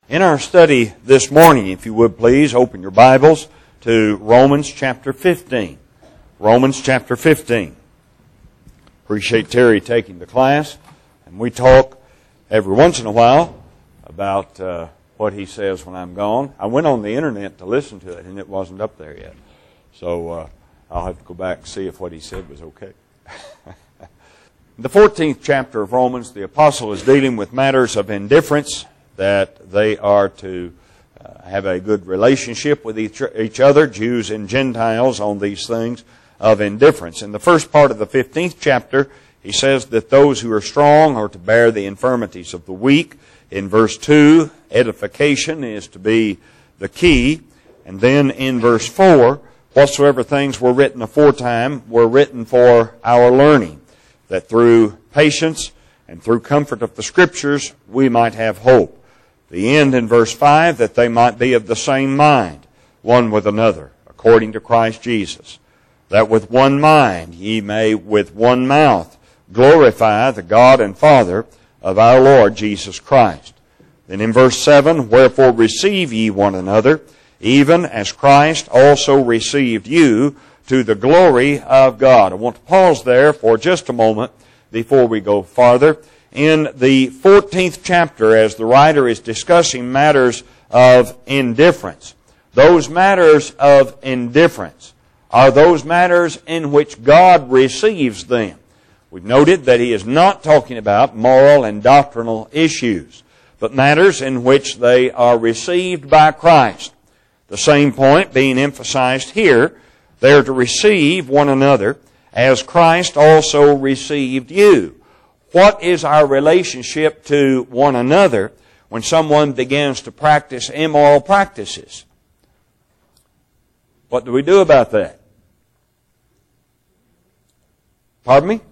In our study this morning, if you would please, open your Bibles to Romans chapter 15. Romans chapter 15. Appreciate Terry taking the class. And we talk every once in a while about what he says when I'm gone. I went on the internet to listen to it, and it wasn't up there yet. So I'll have to go back and see if what he said was okay. The 14th chapter of Romans, the apostle is dealing with matters of indifference, that they are to have a good relationship with each other, Jews and Gentiles, on these things of indifference. In the first part of the 15th chapter, he says that those who are strong are to bear the infirmities of the weak. In verse 2, edification is to be the key. And then in verse 4, whatsoever things were written aforetime were written for our learning, that through patience and through comfort of the Scriptures we might have hope. The end in verse 5, that they might be of the same mind, one with another, according to Christ Jesus, that with one mind ye may with one mouth glorify the God and Father of our Lord Jesus Christ. Then in verse 7, wherefore receive ye one another, even as Christ also received you, to the glory of God. I want to pause there for just a moment before we go farther. In the 14th chapter, as the writer is discussing matters of indifference, those matters of indifference are those matters in which God receives them. We've noted that he is not talking about moral and doctrinal issues, but matters in which they are received by Christ. The same point being emphasized here, they are to receive one another as Christ also received you. What is our relationship to one another when someone begins to practice immoral practices? What do we do about that? Pardon me?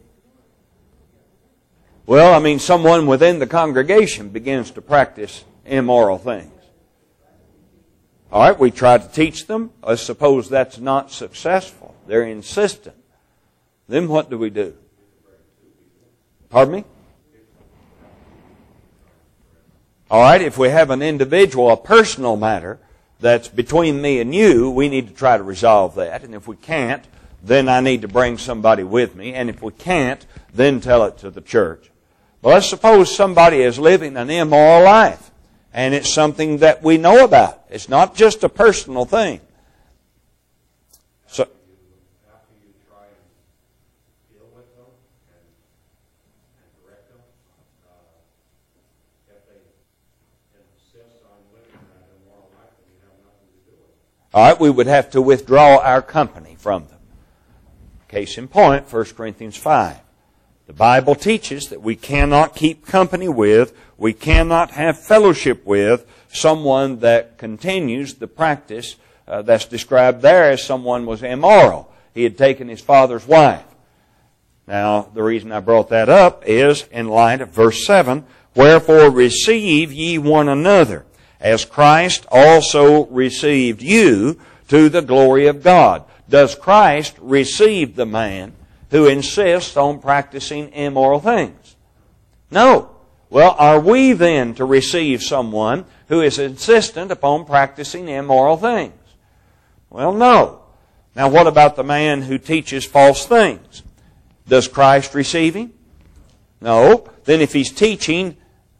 Well, someone within the congregation begins to practice immoral things. All right, we try to teach them. Let's suppose that's not successful. They're insistent. Then what do we do? Pardon me? All right, if we have an individual, a personal matter that's between me and you, we need to try to resolve that. And if we can't, then I need to bring somebody with me. And if we can't, then tell it to the church. Well, let's suppose somebody is living an immoral life, and it's something that we know about. It's not just a personal thing. So, after you try and deal with them and correct them, if they insist on living that immoral life, then you have nothing to do with it. All right, we would have to withdraw our company from them. Case in point, 1 Corinthians 5. The Bible teaches that we cannot keep company with, we cannot have fellowship with someone that continues the practice that's described there as someone was immoral. He had taken his father's wife. Now, the reason I brought that up is in light of verse 7, wherefore receive ye one another, as Christ also received you, to the glory of God. Does Christ receive the man who insists on practicing immoral things? No. Well, are we then to receive someone who is insistent upon practicing immoral things? Well, no. Now, what about the man who teaches false things? Does Christ receive him? No. Then if he's teaching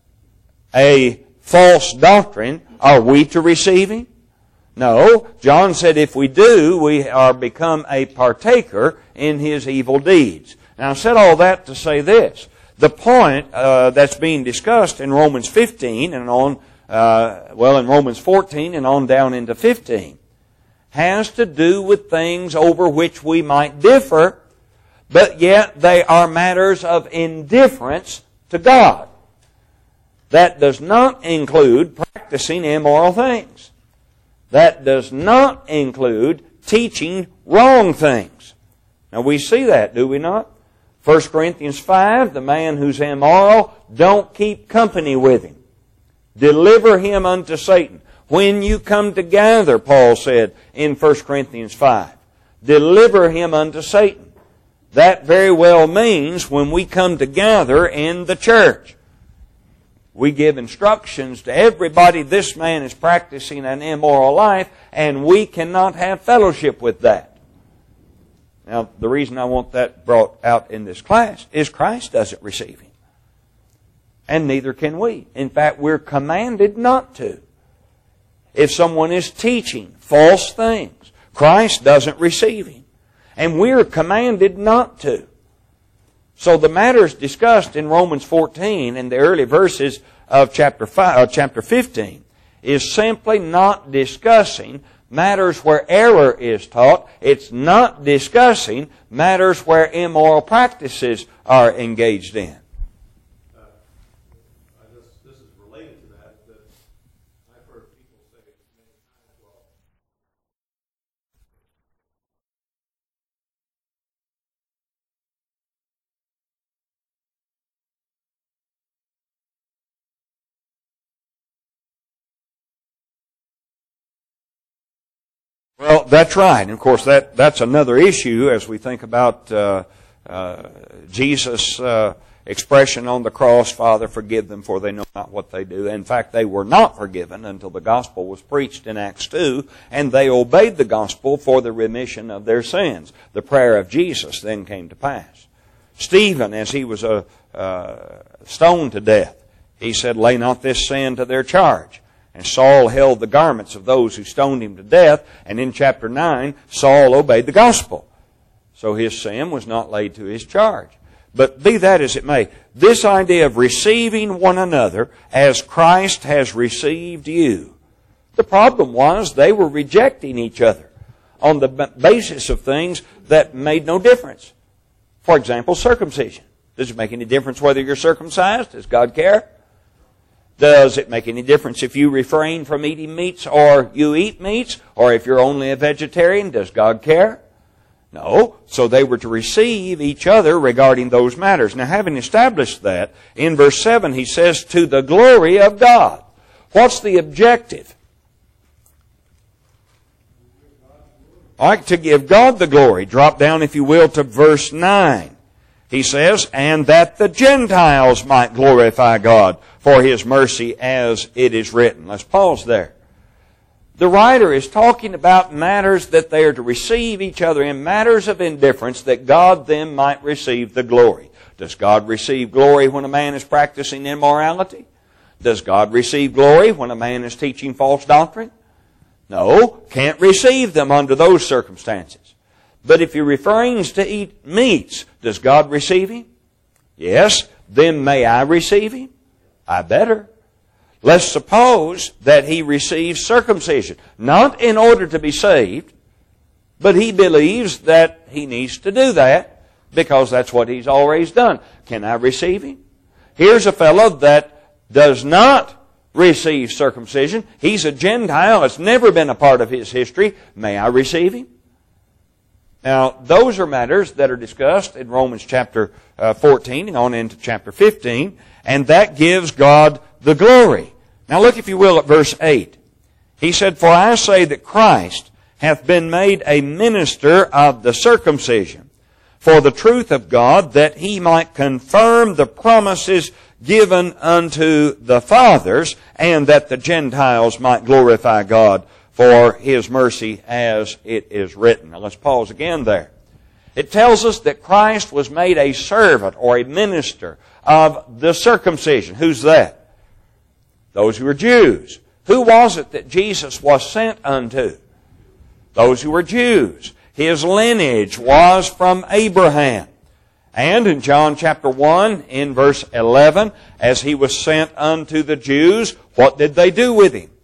a false doctrine, are we to receive him? No. John said if we do, we are become a partaker in his evil deeds. Now, I said all that to say this. The point that's being discussed in Romans 15 and on, in Romans 14 and on down into 15 has to do with things over which we might differ, but yet they are matters of indifference to God. That does not include practicing immoral things. That does not include teaching wrong things. Now we see that, do we not? 1 Corinthians 5, the man who's immoral, don't keep company with him. Deliver him unto Satan. When you come together, Paul said in 1 Corinthians 5, deliver him unto Satan. That very well means when we come together in the church. We give instructions to everybody, this man is practicing an immoral life, and we cannot have fellowship with that. Now, the reason I want that brought out in this class is Christ doesn't receive him. And neither can we. In fact, we're commanded not to. If someone is teaching false things, Christ doesn't receive him. And we're commanded not to. So the matters discussed in Romans 14 and the early verses of chapter 15 is simply not discussing matters where error is taught. It's not discussing matters where immoral practices are engaged in. This is related to that I've heard people say many times, well, Well, that's right. And of course, that's another issue as we think about Jesus' expression on the cross, Father, forgive them, for they know not what they do. In fact, they were not forgiven until the gospel was preached in Acts 2, and they obeyed the gospel for the remission of their sins. The prayer of Jesus then came to pass. Stephen, as he was stoned to death, he said, lay not this sin to their charge. And Saul held the garments of those who stoned him to death. And in chapter 9, Saul obeyed the gospel. So his sin was not laid to his charge. But be that as it may, this idea of receiving one another as Christ has received you. The problem was they were rejecting each other on the basis of things that made no difference. For example, circumcision. Does it make any difference whether you're circumcised? Does God care? Does it make any difference if you refrain from eating meats or you eat meats? Or if you're only a vegetarian, does God care? No. So they were to receive each other regarding those matters. Now, having established that, in verse 7 he says, to the glory of God. What's the objective? All right, to give God the glory. Drop down, if you will, to verse 9. He says, and that the Gentiles might glorify God for His mercy, as it is written. Let's pause there. The writer is talking about matters that they are to receive each other in, matters of indifference, that God then might receive the glory. Does God receive glory when a man is practicing immorality? Does God receive glory when a man is teaching false doctrine? No, can't receive them under those circumstances. But if he refrains to eat meats, does God receive him? Yes. Then may I receive him? I better. Let's suppose that he receives circumcision, not in order to be saved, but he believes that he needs to do that because that's what he's always done. Can I receive him? Here's a fellow that does not receive circumcision. He's a Gentile. It's never been a part of his history. May I receive him? Now, those are matters that are discussed in Romans chapter 14 and on into chapter 15, and that gives God the glory. Now look, if you will, at verse 8. He said, for I say that Christ hath been made a minister of the circumcision, for the truth of God, that He might confirm the promises given unto the fathers, and that the Gentiles might glorify God for His mercy, as it is written. Now let's pause again there. It tells us that Christ was made a servant or a minister of the circumcision. Who's that? Those who are Jews. Who was it that Jesus was sent unto? Those who were Jews. His lineage was from Abraham. And in John chapter 1, in verse 11, as He was sent unto the Jews, what did they do with Him?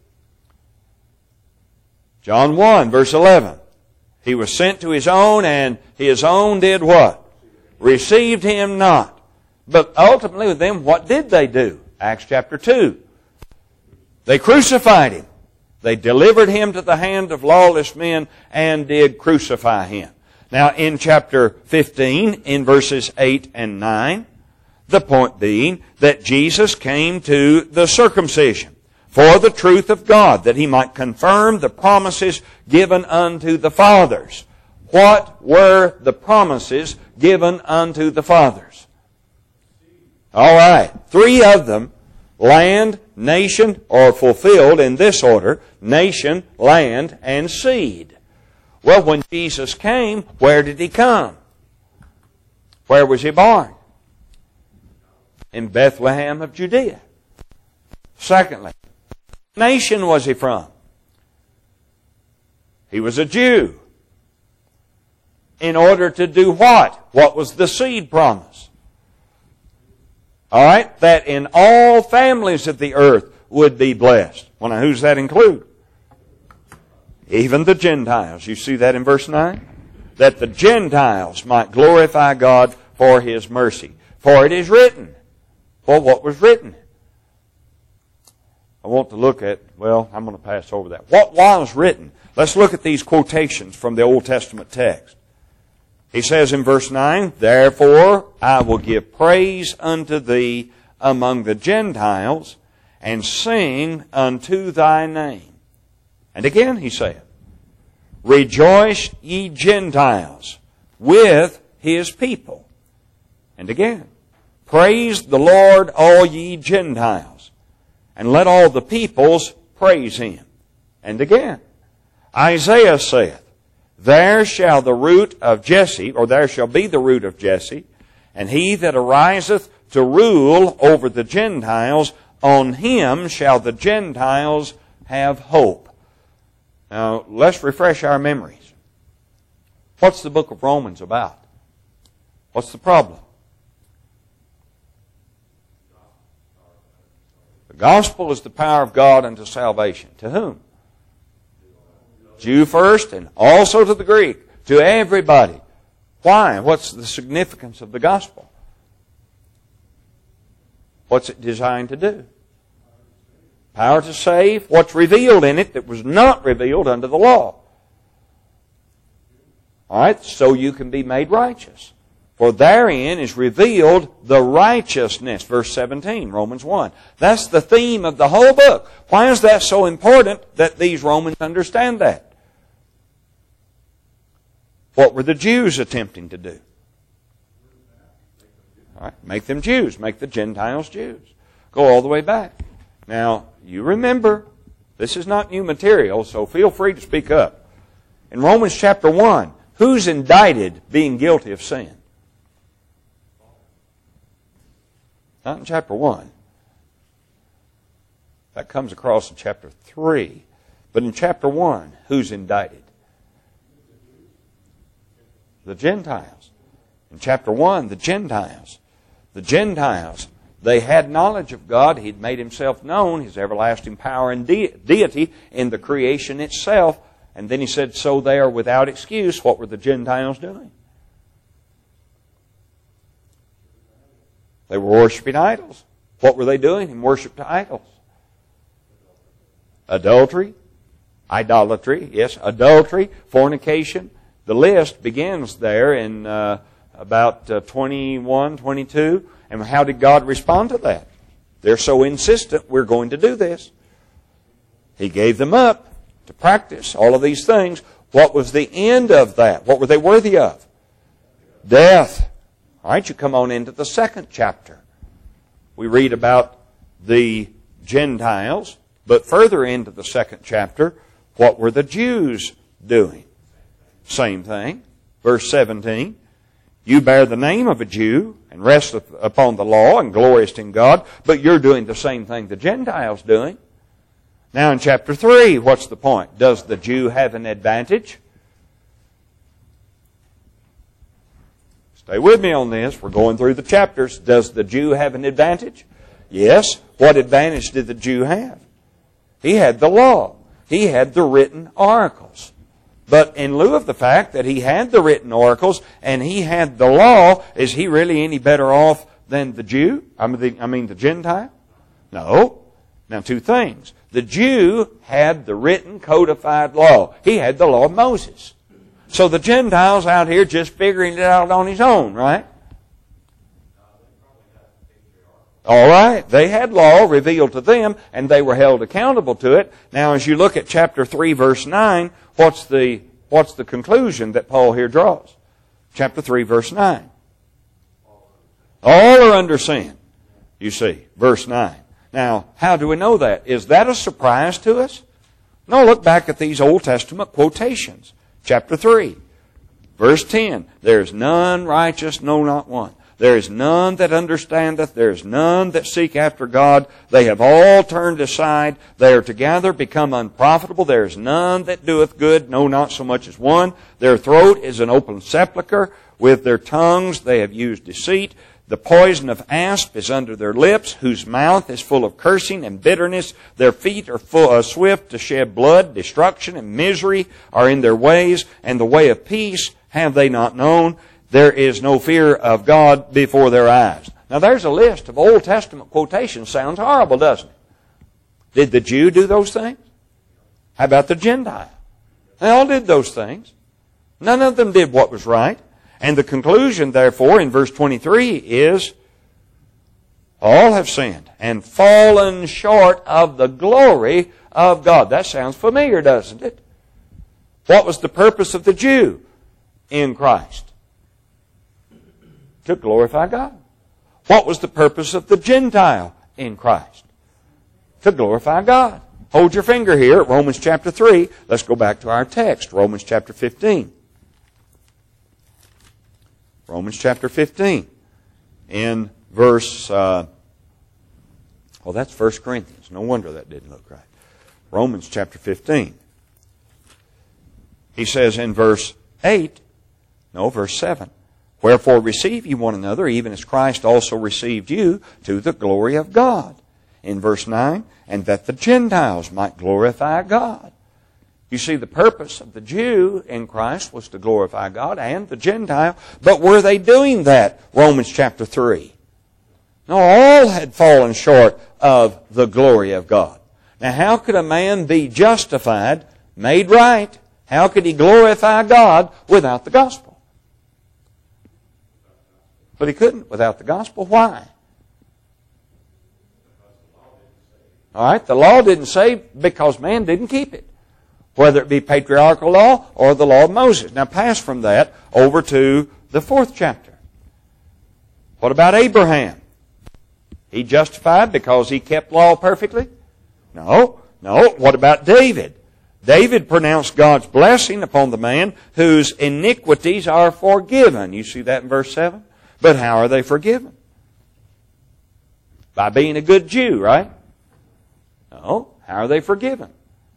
John 1, verse 11. He was sent to His own, and His own did what? Received Him not. But ultimately with them, what did they do? Acts chapter 2. They crucified Him. They delivered Him to the hand of lawless men and did crucify Him. Now in chapter 15, in verses 8 and 9, the point being that Jesus came to the circumcision for the truth of God, that He might confirm the promises given unto the fathers. What were the promises given unto the fathers? All right. 3 of them land, nation are fulfilled in this order: nation, land, and seed. Well, when Jesus came, where did He come? Where was He born? In Bethlehem of Judea. Secondly, what nation was He from? He was a Jew. In order to do what? What was the seed promise? All right, that in all families of the earth would be blessed. Well, now, who's that include? Even the Gentiles. You see that in verse 9? That the Gentiles might glorify God for His mercy. For it is written. Well, what was written? I want to look at, well, I'm going to pass over that. What was written? Let's look at these quotations from the Old Testament text. He says in verse 9, "Therefore I will give praise unto Thee among the Gentiles, and sing unto Thy name." And again he said, "Rejoice, ye Gentiles, with His people." And again, "Praise the Lord, all ye Gentiles, and let all the peoples praise Him." And again, Isaiah saith, "There shall the root of Jesse," or there shall be the root of Jesse, "and he that ariseth to rule over the Gentiles, on him shall the Gentiles have hope." Now, let's refresh our memories. What's the book of Romans about? What's the problem? The gospel is the power of God unto salvation. To whom? Jew first, and also to the Greek. To everybody. Why? What's the significance of the gospel? What's it designed to do? Power to save. What's revealed in it that was not revealed under the law? All right, so you can be made righteous. For therein is revealed the righteousness. Verse 17, Romans 1. That's the theme of the whole book. Why is that so important that these Romans understand that? What were the Jews attempting to do? All right, make them Jews. Make the Gentiles Jews. Go all the way back. Now, you remember, this is not new material, so feel free to speak up. In Romans chapter 1, who's indicted being guilty of sin? Not in chapter 1. That comes across in chapter 3. But in chapter 1, who's indicted? The Gentiles. In chapter 1, the Gentiles. The Gentiles, they had knowledge of God. He'd made Himself known, His everlasting power and deity in the creation itself. And then He said, so they are without excuse. What were the Gentiles doing? They were worshiping idols. What were they doing in worship to idols? Adultery. Idolatry. Yes, adultery. Fornication. The list begins there in about 21, 22. And how did God respond to that? They're so insistent, we're going to do this. He gave them up to practice all of these things. What was the end of that? What were they worthy of? Death. All right, you come on into the second chapter. We read about the Gentiles, but further into the second chapter, what were the Jews doing? Same thing. Verse 17, you bear the name of a Jew and rest upon the law and gloriest in God, but you're doing the same thing the Gentiles doing. Now in chapter 3, what's the point? Does the Jew have an advantage? Stay with me on this. We're going through the chapters. Does the Jew have an advantage? Yes. What advantage did the Jew have? He had the law. He had the written oracles. But in lieu of the fact that he had the written oracles and he had the law, is he really any better off than the Jew? I mean the Gentile? No. Now two things. The Jew had the written codified law. He had the law of Moses. So the Gentiles out here just figuring it out on his own, right? All right. They had law revealed to them, and they were held accountable to it. Now, as you look at chapter 3, verse 9, what's the conclusion that Paul here draws? Chapter 3, verse 9. All are under sin, you see. Verse 9. Now, how do we know that? Is that a surprise to us? No, look back at these Old Testament quotations. Chapter 3, verse 10. There is none righteous, no, not one. There is none that understandeth. There is none that seek after God. They have all turned aside. They are together become unprofitable. There is none that doeth good, no, not so much as one. Their throat is an open sepulchre. With their tongues they have used deceit. The poison of asp is under their lips, whose mouth is full of cursing and bitterness. Their feet are swift to shed blood. Destruction and misery are in their ways, and the way of peace have they not known. There is no fear of God before their eyes. Now there's a list of Old Testament quotations. Sounds horrible, doesn't it? Did the Jew do those things? How about the Gentile? They all did those things. None of them did what was right. And the conclusion, therefore, in verse 23 is, all have sinned and fallen short of the glory of God. That sounds familiar, doesn't it? What was the purpose of the Jew in Christ? To glorify God. What was the purpose of the Gentile in Christ? To glorify God. Hold your finger here at Romans chapter 3. Let's go back to our text, Romans chapter 15. Romans chapter 15. In verse, that's 1 Corinthians. No wonder that didn't look right. Romans chapter 15. He says in verse 7. Wherefore receive ye one another, even as Christ also received you, to the glory of God. In verse 9, and that the Gentiles might glorify God. You see, the purpose of the Jew in Christ was to glorify God and the Gentile. But were they doing that? Romans chapter 3. No, all had fallen short of the glory of God. Now, how could a man be justified, made right? How could he glorify God without the gospel? But he couldn't without the gospel. Why? All right, the law didn't save because man didn't keep it. Whether it be patriarchal law or the law of Moses. Now pass from that over to the 4th chapter. What about Abraham? He justified because he kept law perfectly? No. What about David? David pronounced God's blessing upon the man whose iniquities are forgiven. You see that in verse 7? But how are they forgiven? By being a good Jew, right? No. How are they forgiven?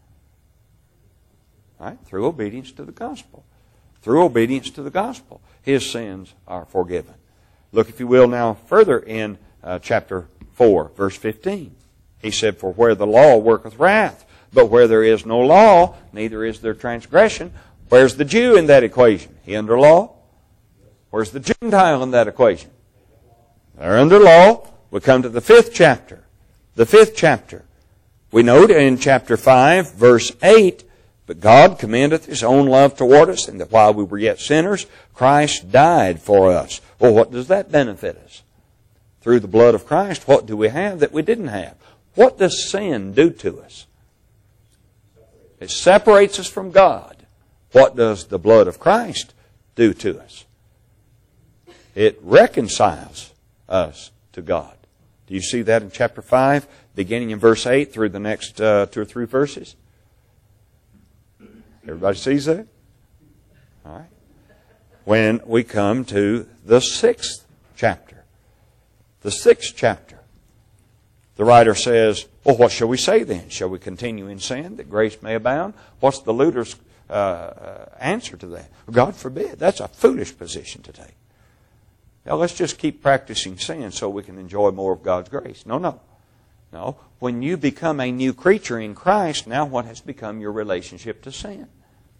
Right? Through obedience to the gospel. Through obedience to the gospel, his sins are forgiven. Look, if you will, now further in chapter 4, verse 15. He said, for where the law worketh wrath, but where there is no law, neither is there transgression. Where's the Jew in that equation? He under law? Where's the Gentile in that equation? They're under law. We come to the 5th chapter. The 5th chapter. We note in chapter 5, verse 8, but God commendeth His own love toward us, and that while we were yet sinners, Christ died for us. Well, what does that benefit us? Through the blood of Christ, what do we have that we didn't have? What does sin do to us? It separates us from God. What does the blood of Christ do to us? It reconciles us to God. Do you see that in chapter 5, beginning in verse 8 through the next 2 or 3 verses? Everybody sees that? All right. When we come to the 6th chapter. The 6th chapter. The writer says, well, what shall we say then? Shall we continue in sin that grace may abound? What's the Luther's answer to that? God forbid. That's a foolish position to take. Now, let's just keep practicing sin so we can enjoy more of God's grace. No. When you become a new creature in Christ, now what has become your relationship to sin?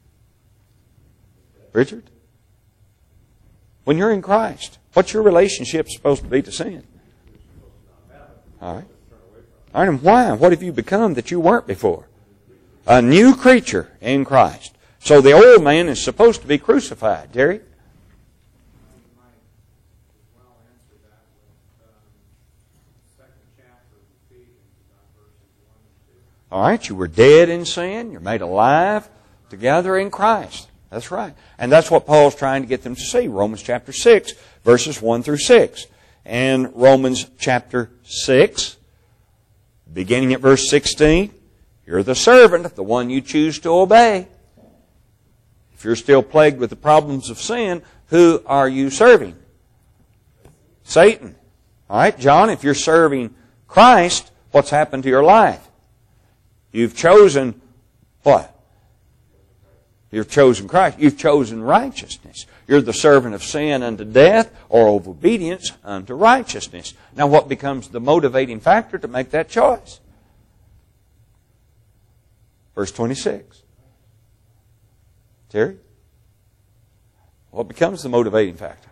Richard? When you're in Christ, what's your relationship supposed to be to sin? All right. All right, and why? What have you become that you weren't before? A new creature in Christ. So the old man is supposed to be crucified. Terry? All right, you were dead in sin. You're made alive together in Christ. That's right. And that's what Paul's trying to get them to see. Romans chapter 6, verses 1 through 6. And Romans chapter 6, Beginning at verse 16, you're the servant, the one you choose to obey. If you're still plagued with the problems of sin, who are you serving? Satan. All right, John, if you're serving Christ, what's happened to your life? You've chosen what? You've chosen Christ. You've chosen righteousness. You're the servant of sin unto death, or of obedience unto righteousness. Now, what becomes the motivating factor to make that choice? Verse 26. Terry? What becomes the motivating factor?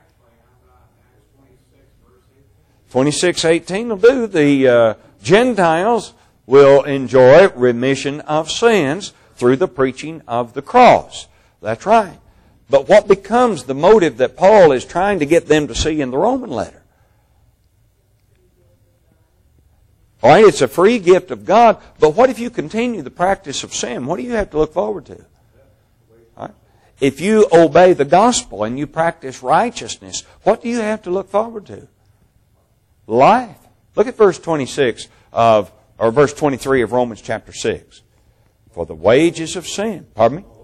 26:18 will do. The Gentiles will enjoy remission of sins through the preaching of the cross. That's right. But what becomes the motive that Paul is trying to get them to see in the Roman letter? All right, it's a free gift of God, but what if you continue the practice of sin? What do you have to look forward to? All right. If you obey the gospel and you practice righteousness, what do you have to look forward to? Life. Look at verse 26 or verse 23 of Romans chapter 6. For the wages of sin. Pardon me?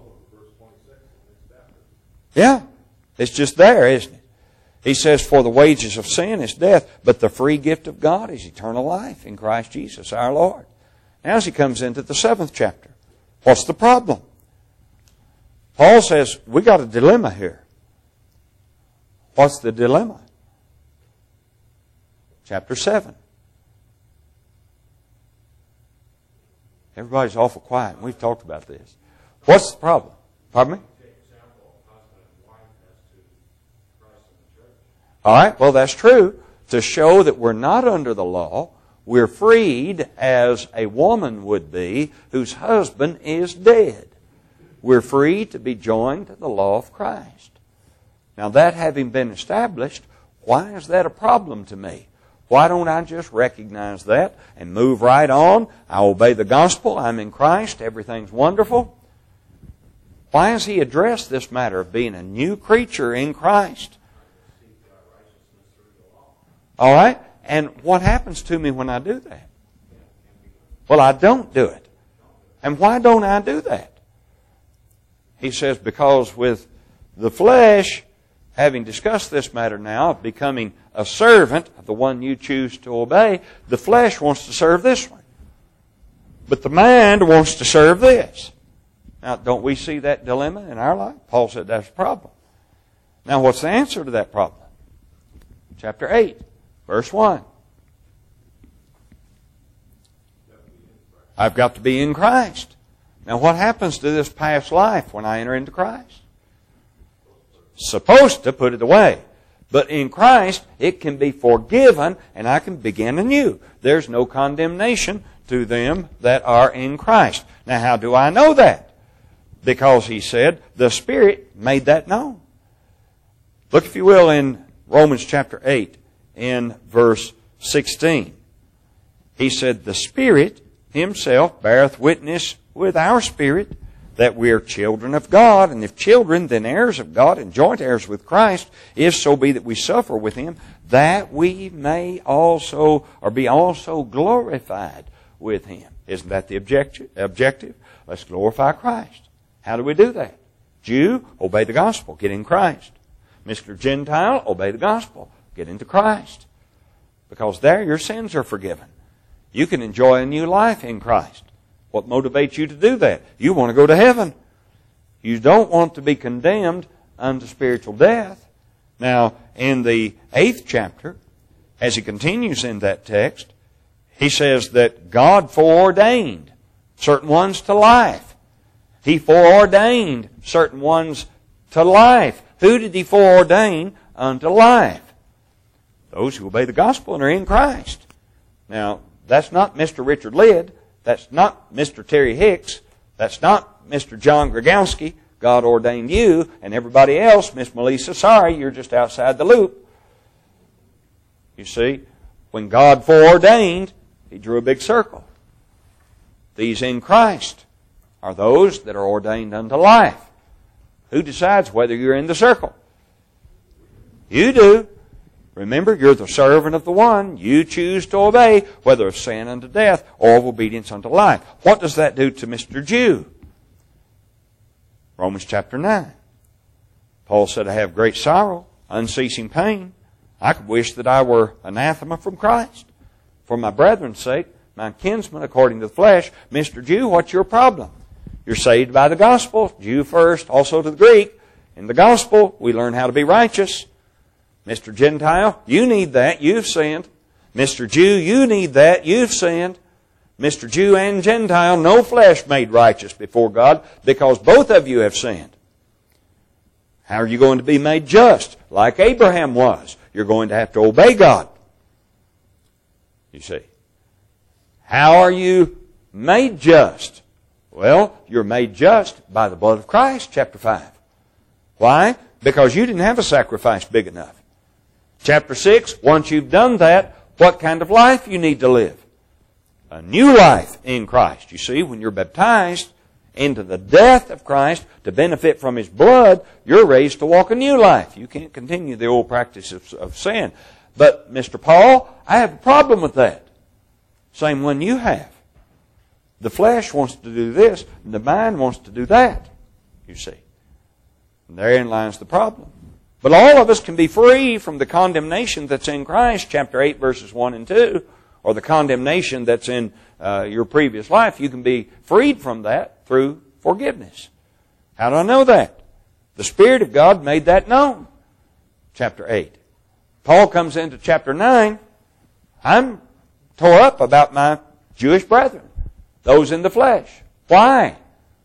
Yeah. It's just there, isn't it? He says, for the wages of sin is death, but the free gift of God is eternal life in Christ Jesus our Lord. Now as he comes into the 7th chapter, what's the problem? Paul says, we got a dilemma here. What's the dilemma? Chapter 7. Everybody's awful quiet. We've talked about this. What's the problem? Pardon me? All right, well, that's true. To show that we're not under the law, we're freed as a woman would be whose husband is dead. We're free to be joined to the law of Christ. Now, that having been established, why is that a problem to me? Why don't I just recognize that and move right on? I obey the gospel. I'm in Christ. Everything's wonderful. Why has he addressed this matter of being a new creature in Christ? All right? And what happens to me when I do that? Well, I don't do it. And why don't I do that? He says, because with the flesh, having discussed this matter now of becoming a servant of the one you choose to obey, the flesh wants to serve this one. But the mind wants to serve this. Now, don't we see that dilemma in our life? Paul said that's a problem. Now, what's the answer to that problem? Chapter 8, verse 1. I've got to be in Christ. Now, what happens to this past life when I enter into Christ? Supposed to put it away. But in Christ, it can be forgiven and I can begin anew. There's no condemnation to them that are in Christ. Now, how do I know that? Because he said the Spirit made that known. Look, if you will, in Romans chapter 8, in verse 16. He said, the Spirit Himself beareth witness with our spirit that we are children of God, and if children, then heirs of God, and joint heirs with Christ, if so be that we suffer with Him, that we may also, or be also glorified with Him. Isn't that the objective? Let's glorify Christ. How do we do that? Jew, obey the gospel, get in Christ. Mr. Gentile, obey the gospel, get into Christ. Because there your sins are forgiven. You can enjoy a new life in Christ. What motivates you to do that? You want to go to heaven. You don't want to be condemned unto spiritual death. Now, in the 8th chapter, as he continues in that text, he says that God foreordained certain ones to life. He foreordained certain ones to life. Who did He foreordain unto life? Those who obey the gospel and are in Christ. Now, that's not Mr. Richard Lidd. That's not Mr. Terry Hicks. That's not Mr. John Grigowski. God ordained you and everybody else. Miss Melissa, sorry, you're just outside the loop. You see, when God foreordained, He drew a big circle. These in Christ are those that are ordained unto life. Who decides whether you're in the circle? You do. Remember, you're the servant of the one. You choose to obey, whether of sin unto death or of obedience unto life. What does that do to Mr. Jew? Romans chapter 9. Paul said, I have great sorrow, unceasing pain. I could wish that I were anathema from Christ. For my brethren's sake, my kinsmen according to the flesh. Mr. Jew, what's your problem? You're saved by the gospel. Jew first, also to the Greek. In the gospel, we learn how to be righteous. Mr. Gentile, you need that. You've sinned. Mr. Jew, you need that. You've sinned. Mr. Jew and Gentile, no flesh made righteous before God because both of you have sinned. How are you going to be made just? Like Abraham was. You're going to have to obey God. You see. How are you made just? Well, you're made just by the blood of Christ, chapter 5. Why? Because you didn't have a sacrifice big enough. Chapter 6, once you've done that, what kind of life you need to live? A new life in Christ. You see, when you're baptized into the death of Christ to benefit from His blood, you're raised to walk a new life. You can't continue the old practice of sin. But, Mr. Paul, I have a problem with that. Same one you have. The flesh wants to do this, and the mind wants to do that, you see. And therein lies the problem. But all of us can be free from the condemnation that's in Christ, chapter 8, verses 1 and 2, or the condemnation that's in your previous life. You can be freed from that through forgiveness. How do I know that? The Spirit of God made that known. Chapter 8. Paul comes into chapter 9. I'm tore up about my Jewish brethren, those in the flesh. Why?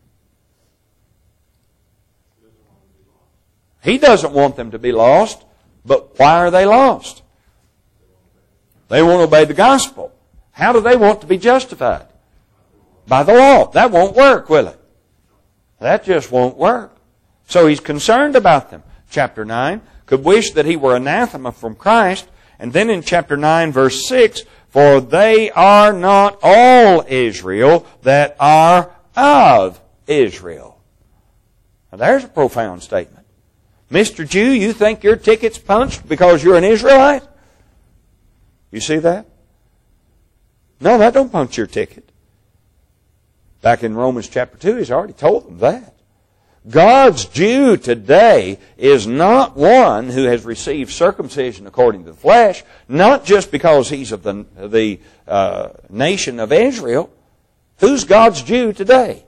He doesn't want them to be lost, but why are they lost? They won't obey the gospel. How do they want to be justified? By the law. That won't work, will it? That just won't work. So he's concerned about them. Chapter 9, could wish that he were anathema from Christ. And then in chapter 9, verse 6, for they are not all Israel that are of Israel. Now there's a profound statement. Mr. Jew, you think your ticket's punched because you're an Israelite? You see that? No, that don't punch your ticket. Back in Romans chapter 2, he's already told them that. God's Jew today is not one who has received circumcision according to the flesh, not just because he's of the nation of Israel. Who's God's Jew today?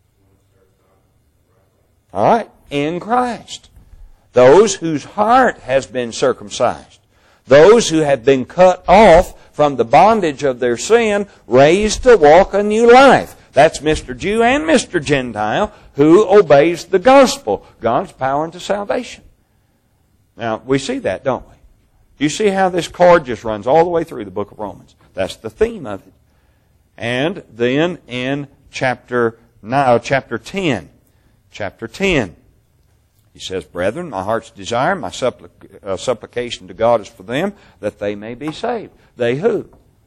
All right, in Christ. Those whose heart has been circumcised. Those who have been cut off from the bondage of their sin, raised to walk a new life. That's Mr. Jew and Mr. Gentile who obeys the gospel, God's power unto salvation. Now, we see that, don't we? You see how this cord just runs all the way through the book of Romans. That's the theme of it. And then in chapter 10, he says, brethren, my heart's desire, my supplication to God is for them, that they may be saved. They who?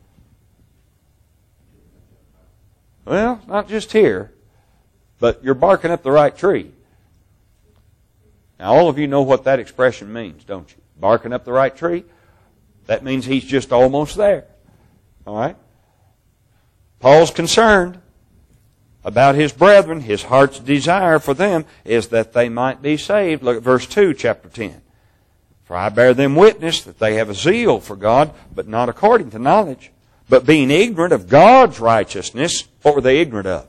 Well, not just here, but you're barking up the right tree. Now, all of you know what that expression means, don't you? Barking up the right tree? That means he's just almost there. All right? Paul's concerned about his brethren. His heart's desire for them is that they might be saved. Look at verse 2, chapter 10. For I bear them witness that they have a zeal for God, but not according to knowledge. But being ignorant of God's righteousness, what were they ignorant of?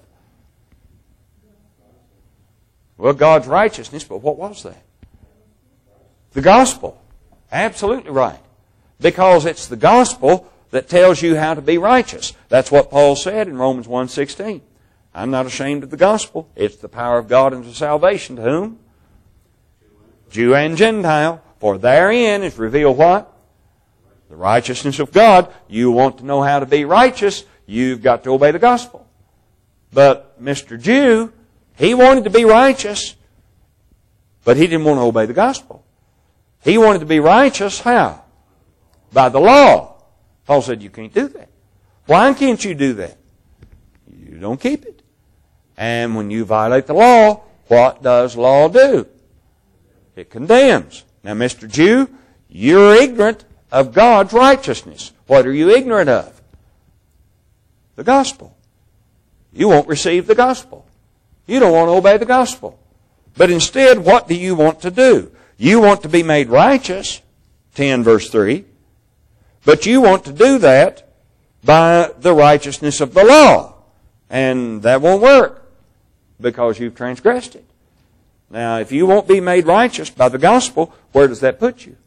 Well, God's righteousness, but what was that? The gospel. Absolutely right. Because it's the gospel that tells you how to be righteous. That's what Paul said in Romans 1:16. I'm not ashamed of the gospel. It's the power of God unto salvation to whom? Jew and Gentile. For therein is revealed what? The righteousness of God. You want to know how to be righteous, you've got to obey the gospel. But Mr. Jew, he wanted to be righteous, but he didn't want to obey the gospel. He wanted to be righteous, how? By the law. Paul said, you can't do that. Why can't you do that? You don't keep it. And when you violate the law, what does law do? It condemns. Now, Mr. Jew, you're ignorant of God's righteousness. What are you ignorant of? The gospel. You won't receive the gospel. You don't want to obey the gospel. But instead, what do you want to do? You want to be made righteous, 10 verse 3, but you want to do that by the righteousness of the law. And that won't work because you've transgressed it. Now, if you won't be made righteous by the gospel, where does that put you?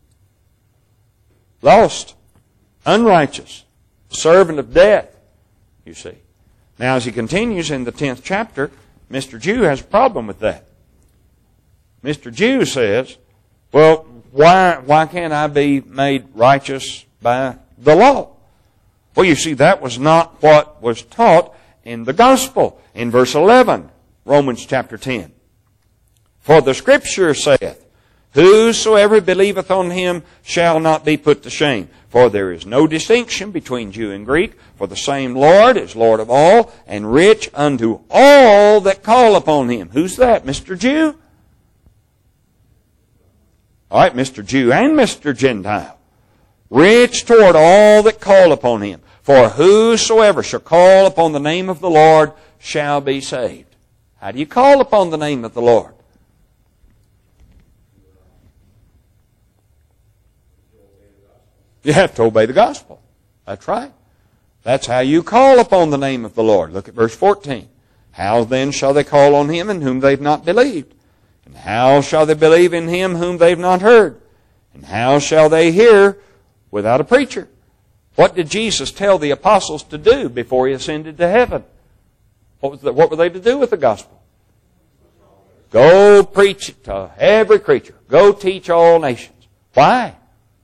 Lost, unrighteous, servant of death, you see. Now, as he continues in the 10th chapter, Mr. Jew has a problem with that. Mr. Jew says, well, why can't I be made righteous by the law? Well, you see, that was not what was taught in the gospel. In verse 11, Romans chapter 10. For the Scripture saith, whosoever believeth on him shall not be put to shame. For there is no distinction between Jew and Greek, for the same Lord is Lord of all, and rich unto all that call upon him. Who's that? Mr. Jew? All right, Mr. Jew and Mr. Gentile. Rich toward all that call upon him. For whosoever shall call upon the name of the Lord shall be saved. How do you call upon the name of the Lord? You have to obey the gospel. That's right. That's how you call upon the name of the Lord. Look at verse 14. How then shall they call on him in whom they've not believed? And how shall they believe in him whom they've not heard? And how shall they hear without a preacher? What did Jesus tell the apostles to do before he ascended to heaven? What were they to do with the gospel? Go preach it to every creature. Go teach all nations. Why?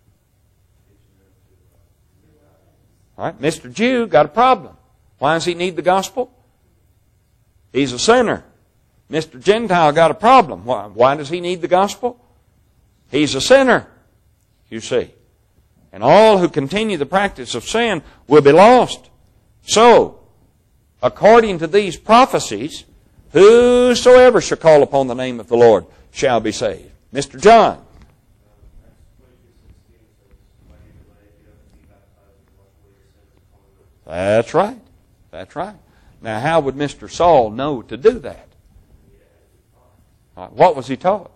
All right, Mr. Jew got a problem. Why does he need the gospel? He's a sinner. Mr. Gentile got a problem. Why does he need the gospel? He's a sinner, you see. And all who continue the practice of sin will be lost. So, according to these prophecies, whosoever shall call upon the name of the Lord shall be saved. Mr. John. That's right. That's right. Now, how would Mr. Saul know to do that? What was he taught?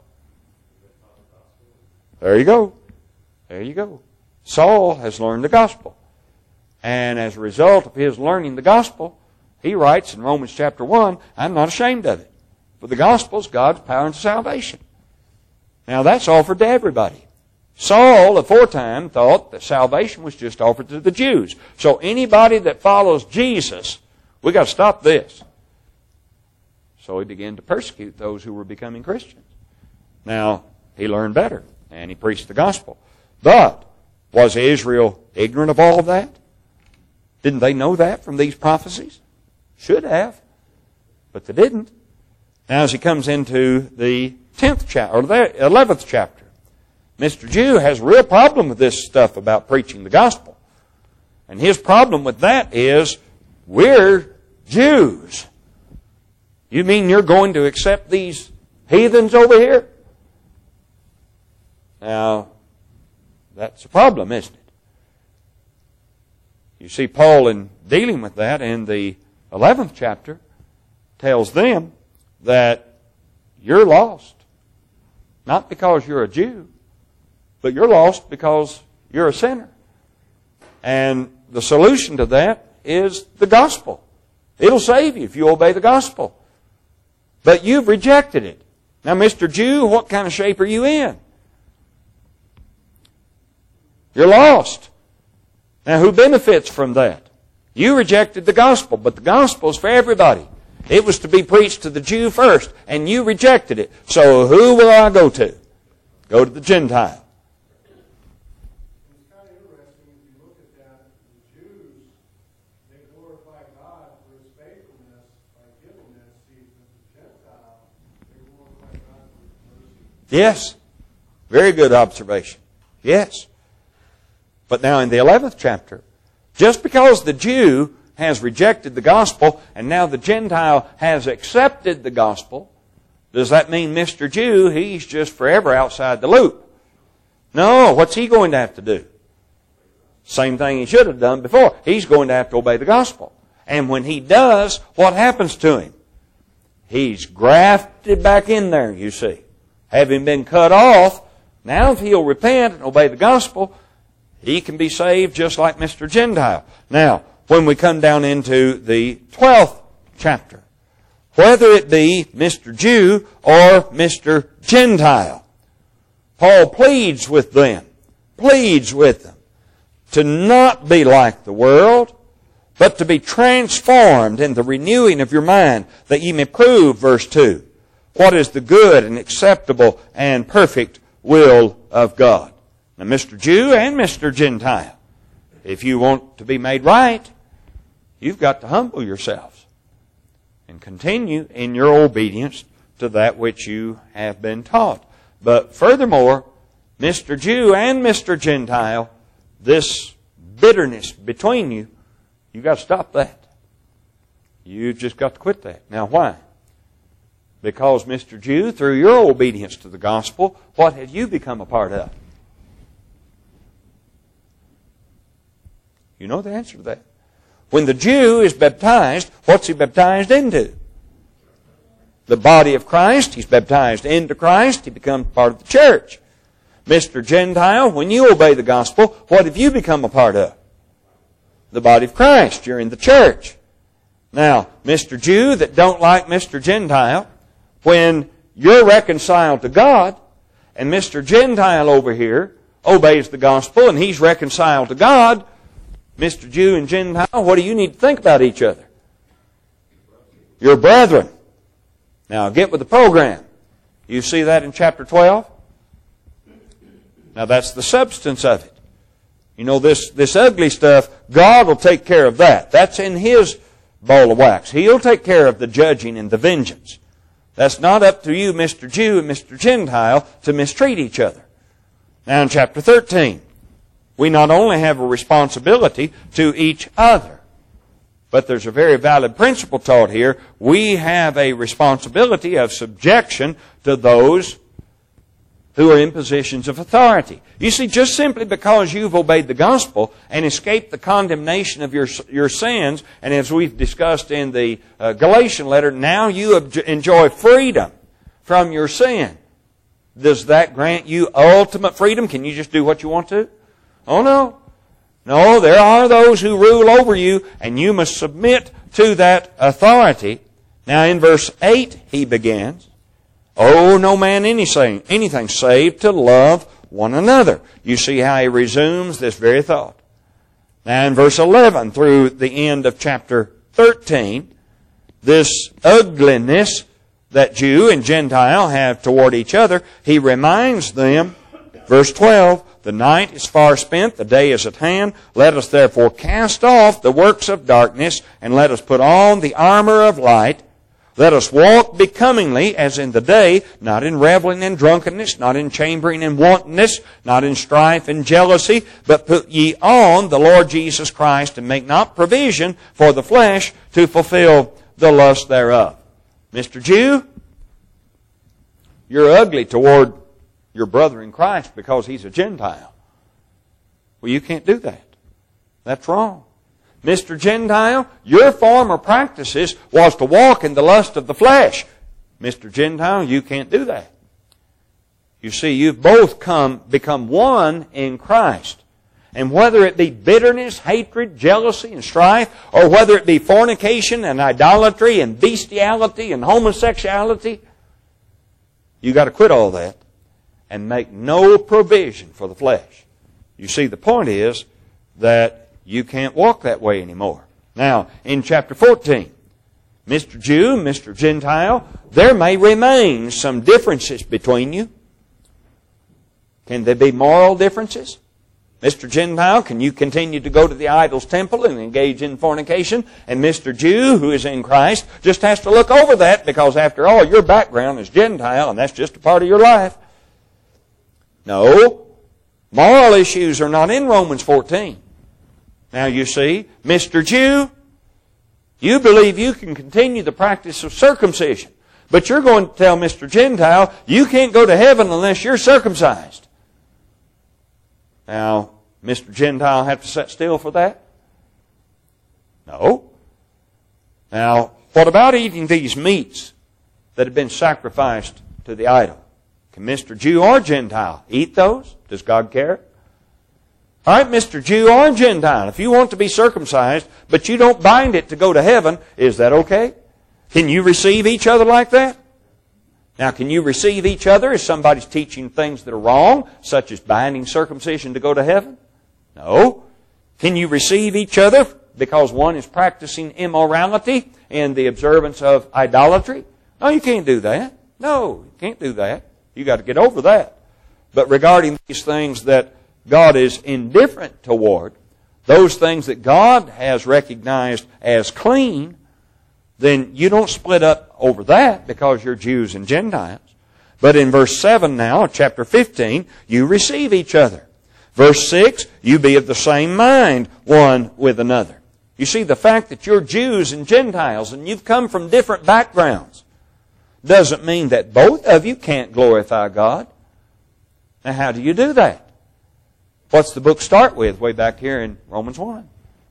There you go. There you go. Saul has learned the gospel. And as a result of his learning the gospel, he writes in Romans chapter 1, I'm not ashamed of it. For the gospel is God's power unto salvation. Now that's offered to everybody. Saul, aforetime, thought that salvation was just offered to the Jews. So anybody that follows Jesus, we got to stop this. So he began to persecute those who were becoming Christians. Now, he learned better, and he preached the gospel. But, was Israel ignorant of all of that? Didn't they know that from these prophecies? Should have, but they didn't. Now, as he comes into the 10th chapter, or the 11th chapter, Mr. Jew has a real problem with this stuff about preaching the gospel. And his problem with that is, we're Jews. You mean you're going to accept these heathens over here? Now, that's a problem, isn't it? You see, Paul, in dealing with that in the 11th chapter, tells them that you're lost. Not because you're a Jew, but you're lost because you're a sinner. And the solution to that is the gospel. It'll save you if you obey the gospel. But you've rejected it. Now, Mr. Jew, what kind of shape are you in? You're lost. Now, who benefits from that? You rejected the gospel, but the gospel is for everybody. It was to be preached to the Jew first, and you rejected it. So who will I go to? Go to the Gentile. It's kind of interesting if you look at that. The Jews, they glorify God for His faithfulness by giving that seed to the Gentile. They glorify God for His mercy. Yes. Very good observation. Yes. But now in the 11th chapter, just because the Jew has rejected the gospel and now the Gentile has accepted the gospel, does that mean Mr. Jew, he's just forever outside the loop? No, what's he going to have to do? Same thing he should have done before. He's going to have to obey the gospel. And when he does, what happens to him? He's grafted back in there, you see. Having been cut off, now if he'll repent and obey the gospel, he can be saved just like Mr. Gentile. Now, when we come down into the 12th chapter, whether it be Mr. Jew or Mr. Gentile, Paul pleads with them to not be like the world, but to be transformed in the renewing of your mind, that ye may prove, verse 2, what is the good and acceptable and perfect will of God. Now, Mr. Jew and Mr. Gentile, if you want to be made right, you've got to humble yourselves and continue in your obedience to that which you have been taught. But furthermore, Mr. Jew and Mr. Gentile, this bitterness between you, you've got to stop that. You've just got to quit that. Now why? Because, Mr. Jew, through your obedience to the gospel, what have you become a part of? You know the answer to that. When the Jew is baptized, what's he baptized into? The body of Christ. He's baptized into Christ. He becomes part of the church. Mr. Gentile, when you obey the gospel, what have you become a part of? The body of Christ. You're in the church. Now, Mr. Jew that don't like Mr. Gentile, when you're reconciled to God, and Mr. Gentile over here obeys the gospel, and he's reconciled to God, Mr. Jew and Gentile, what do you need to think about each other? You're brethren. Now, get with the program. You see that in chapter 12? Now, that's the substance of it. You know, this ugly stuff, God will take care of that. That's in His bowl of wax. He'll take care of the judging and the vengeance. That's not up to you, Mr. Jew and Mr. Gentile, to mistreat each other. Now, in chapter 13, we not only have a responsibility to each other, but there's a very valid principle taught here. We have a responsibility of subjection to those who are in positions of authority. You see, just simply because you've obeyed the gospel and escaped the condemnation of your sins, and as we've discussed in the Galatian letter, now you enjoy freedom from your sin. Does that grant you ultimate freedom? Can you just do what you want to? Oh, no. No, there are those who rule over you, and you must submit to that authority. Now, in verse 8, he begins, "Owe no man anything save to love one another." You see how he resumes this very thought. Now, in verse 11 through the end of chapter 13, this ugliness that Jew and Gentile have toward each other, he reminds them, verse 12, "The night is far spent, the day is at hand. Let us therefore cast off the works of darkness, and let us put on the armor of light. Let us walk becomingly as in the day, not in reveling and drunkenness, not in chambering and wantonness, not in strife and jealousy, but put ye on the Lord Jesus Christ, and make not provision for the flesh to fulfill the lust thereof." Mr. Jew, you're ugly toward your brother in Christ because he's a Gentile. Well, you can't do that. That's wrong. Mr. Gentile, your former practices was to walk in the lust of the flesh. Mr. Gentile, you can't do that. You see, you've both become one in Christ. And whether it be bitterness, hatred, jealousy, and strife, or whether it be fornication and idolatry and bestiality and homosexuality, you've got to quit all that and make no provision for the flesh. You see, the point is that you can't walk that way anymore. Now, in chapter 14, Mr. Jew, Mr. Gentile, there may remain some differences between you. Can there be moral differences? Mr. Gentile, can you continue to go to the idol's temple and engage in fornication? And Mr. Jew, who is in Christ, just has to look over that because, after all, your background is Gentile and that's just a part of your life. No, moral issues are not in Romans 14. Now you see, Mr. Jew, you believe you can continue the practice of circumcision, but you're going to tell Mr. Gentile, you can't go to heaven unless you're circumcised. Now, Mr. Gentile have to sit still for that? No. Now, what about eating these meats that have been sacrificed to the idol? Can Mr. Jew or Gentile eat those? Does God care? All right, Mr. Jew or Gentile, if you want to be circumcised, but you don't bind it to go to heaven, is that okay? Can you receive each other like that? Now, can you receive each other if somebody's teaching things that are wrong, such as binding circumcision to go to heaven? No. Can you receive each other because one is practicing immorality in the observance of idolatry? No, you can't do that. No, you can't do that. You got to get over that. But regarding these things that God is indifferent toward, those things that God has recognized as clean, then you don't split up over that because you're Jews and Gentiles. But in verse 7 now, chapter 15, you receive each other. Verse 6, you be of the same mind one with another. You see, the fact that you're Jews and Gentiles and you've come from different backgrounds doesn't mean that both of you can't glorify God. Now, how do you do that? What's the book start with way back here in Romans 1?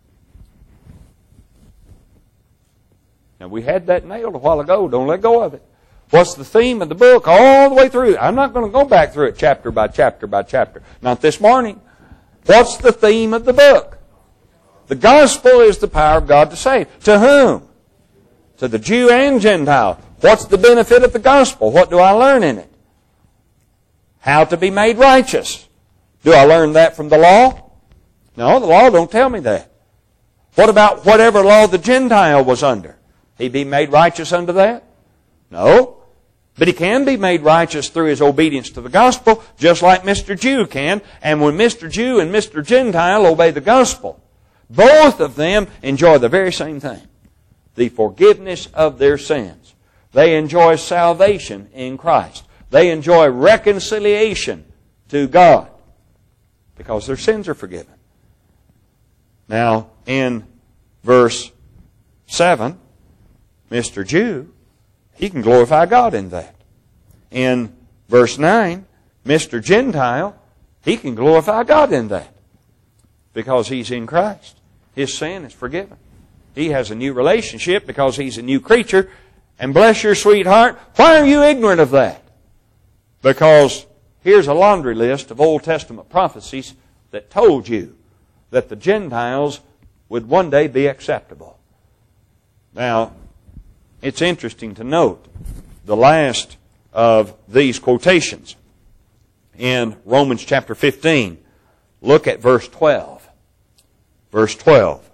Now, we had that nailed a while ago. Don't let go of it. What's the theme of the book all the way through? I'm not going to go back through it chapter by chapter by chapter. Not this morning. What's the theme of the book? The gospel is the power of God to save. To whom? To the Jew and Gentile. What's the benefit of the gospel? What do I learn in it? How to be made righteous. Do I learn that from the law? No, the law don't tell me that. What about whatever law the Gentile was under? He be made righteous under that? No. But he can be made righteous through his obedience to the gospel, just like Mr. Jew can. And when Mr. Jew and Mr. Gentile obey the gospel, both of them enjoy the very same thing. The forgiveness of their sins. They enjoy salvation in Christ. They enjoy reconciliation to God because their sins are forgiven. Now, in verse 7, Mr. Jew, he can glorify God in that. In verse 9, Mr. Gentile, he can glorify God in that because he's in Christ. His sin is forgiven. He has a new relationship because he's a new creature. And bless your sweetheart, why are you ignorant of that? Because here's a laundry list of Old Testament prophecies that told you that the Gentiles would one day be acceptable. Now, it's interesting to note the last of these quotations in Romans chapter 15. Look at verse 12. Verse 12.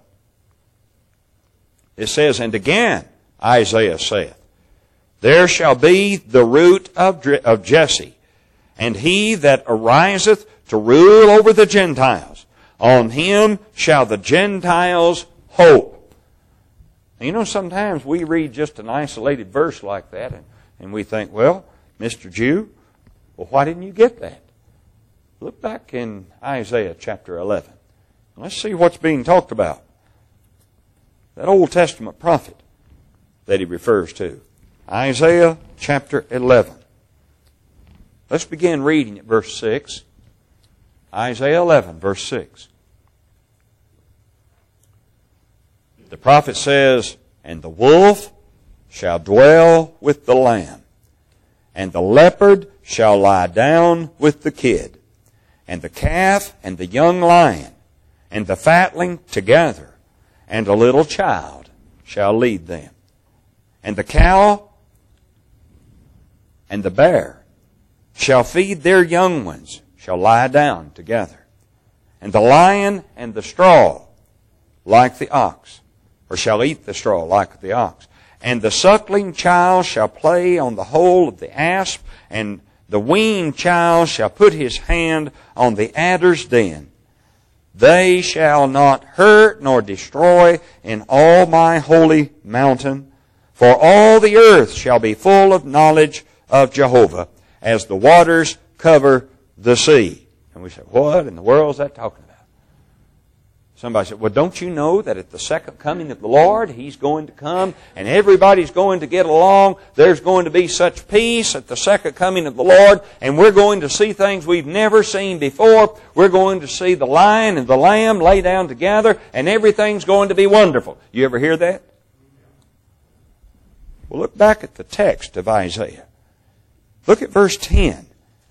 It says, and again, Isaiah saith, there shall be the root of Jesse, and he that ariseth to rule over the Gentiles. On him shall the Gentiles hope. Now, you know, sometimes we read just an isolated verse like that, and we think, well, Mr. Jew, well, why didn't you get that? Look back in Isaiah chapter 11. Let's see what's being talked about. That Old Testament prophet that he refers to. Isaiah chapter 11. Let's begin reading at verse 6. Isaiah 11, verse 6. The prophet says, and the wolf shall dwell with the lamb, and the leopard shall lie down with the kid, and the calf and the young lion, and the fatling together, and a little child shall lead them. And the cow and the bear shall feed their young ones, shall lie down together. And the lion and the straw like the ox, or shall eat the straw like the ox. And the suckling child shall play on the hole of the asp, and the weaned child shall put his hand on the adder's den. They shall not hurt nor destroy in all my holy mountain, for all the earth shall be full of knowledge of Jehovah, as the waters cover the sea. And we say, what in the world is that talking about? Somebody said, well, don't you know that at the second coming of the Lord, He's going to come and everybody's going to get along. There's going to be such peace at the second coming of the Lord, and we're going to see things we've never seen before. We're going to see the lion and the lamb lay down together, and everything's going to be wonderful. You ever hear that? Well, look back at the text of Isaiah. Look at verse 10.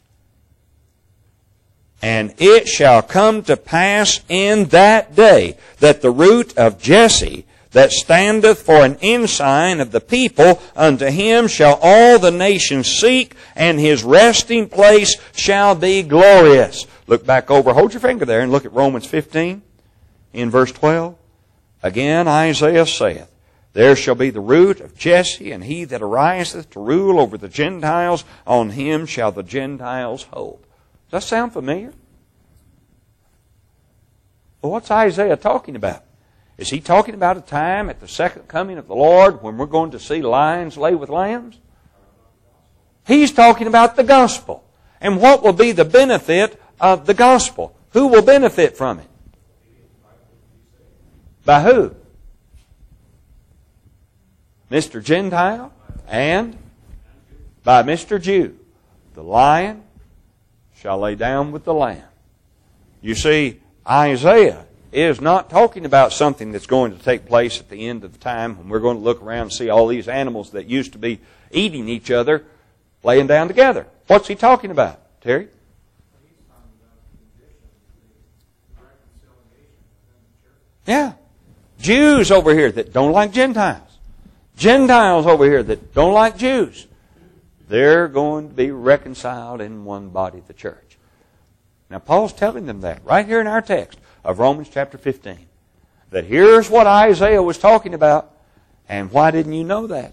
And it shall come to pass in that day that the root of Jesse that standeth for an ensign of the people, unto him shall all the nations seek, and his resting place shall be glorious. Look back over, hold your finger there and look at Romans 15 in verse 12. Again Isaiah saith, there shall be the root of Jesse, and he that ariseth to rule over the Gentiles, on him shall the Gentiles hope. Does that sound familiar? Well, what's Isaiah talking about? Is he talking about a time at the second coming of the Lord when we're going to see lions lay with lambs? He's talking about the gospel. And what will be the benefit of the gospel? Who will benefit from it? By who? Mr. Gentile and by Mr. Jew. The lion shall lay down with the lamb. You see, Isaiah is not talking about something that's going to take place at the end of time when we're going to look around and see all these animals that used to be eating each other laying down together. What's he talking about, Terry? Yeah. Jews over here that don't like Gentiles. Gentiles over here that don't like Jews. They're going to be reconciled in one body, the church. Now, Paul's telling them that right here in our text of Romans chapter 15. That here's what Isaiah was talking about. And why didn't you know that?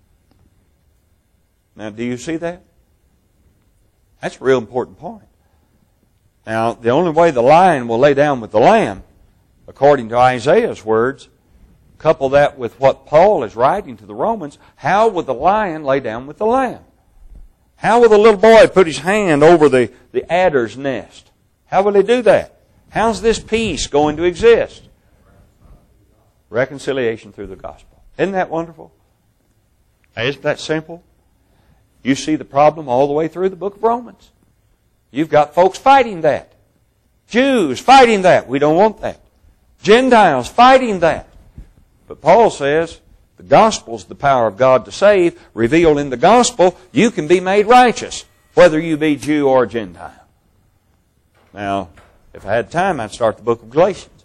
Now, do you see that? That's a real important point. Now, the only way the lion will lay down with the lamb, according to Isaiah's words, couple that with what Paul is writing to the Romans, how will the lion lay down with the lamb? How will the little boy put his hand over the adder's nest? How will he do that? How's this peace going to exist? Reconciliation through the gospel. Isn't that wonderful? Isn't that simple? You see the problem all the way through the book of Romans. You've got folks fighting that. Jews fighting that. We don't want that. Gentiles fighting that. But Paul says the gospel's the power of God to save. Revealed in the gospel, you can be made righteous, whether you be Jew or Gentile. Now, if I had time, I'd start the book of Galatians.